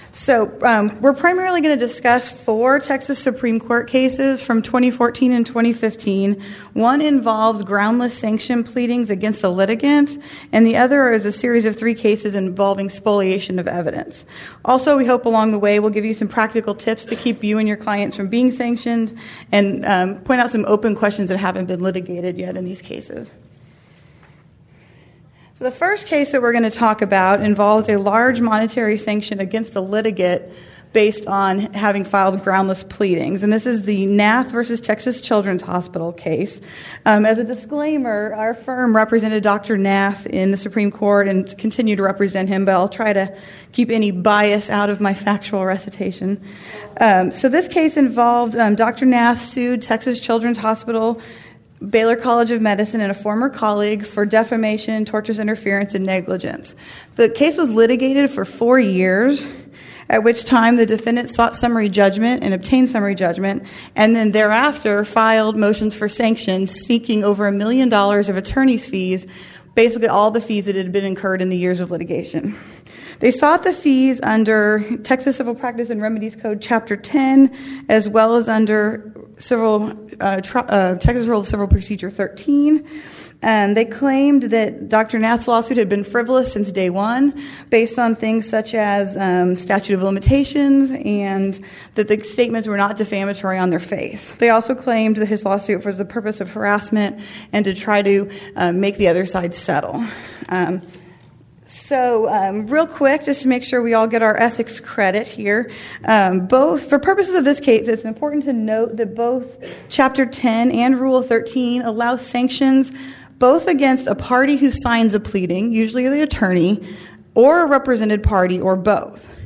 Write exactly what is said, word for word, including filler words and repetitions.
So um, we're primarily going to discuss four Texas Supreme Court cases from twenty fourteen and twenty fifteen. One involved groundless sanction pleadings against the litigant, and the other is a series of three cases involving spoliation of evidence. Also, we hope along the way we'll give you some practical tips to keep you and your clients from being sanctioned, and um, point out some open questions that haven't been litigated yet in these cases. So the first case that we're going to talk about involves a large monetary sanction against a litigant based on having filed groundless pleadings. And this is the Nath versus Texas Children's Hospital case. Um, as a disclaimer, our firm represented Doctor Nath in the Supreme Court and continue to represent him, but I'll try to keep any bias out of my factual recitation. Um, so this case involved um, Doctor Nath sued Texas Children's Hospital, Baylor College of Medicine, and a former colleague for defamation, tortious interference, and negligence. The case was litigated for four years, at which time the defendant sought summary judgment and obtained summary judgment, and then thereafter filed motions for sanctions seeking over a million dollars of attorney's fees, basically all the fees that had been incurred in the years of litigation. They sought the fees under Texas Civil Practice and Remedies Code Chapter ten, as well as under Civil uh, tr- uh, Texas Rule of Civil Procedure thirteen. And they claimed that Doctor Nath's lawsuit had been frivolous since day one, based on things such as um, statute of limitations, and that the statements were not defamatory on their face. They also claimed that his lawsuit was the purpose of harassment and to try to uh, make the other side settle. Um, So um, real quick, just to make sure we all get our ethics credit here, um, both for purposes of this case, it's important to note that both Chapter ten and Rule thirteen allow sanctions both against a party who signs a pleading, usually the attorney, or a represented party, or both.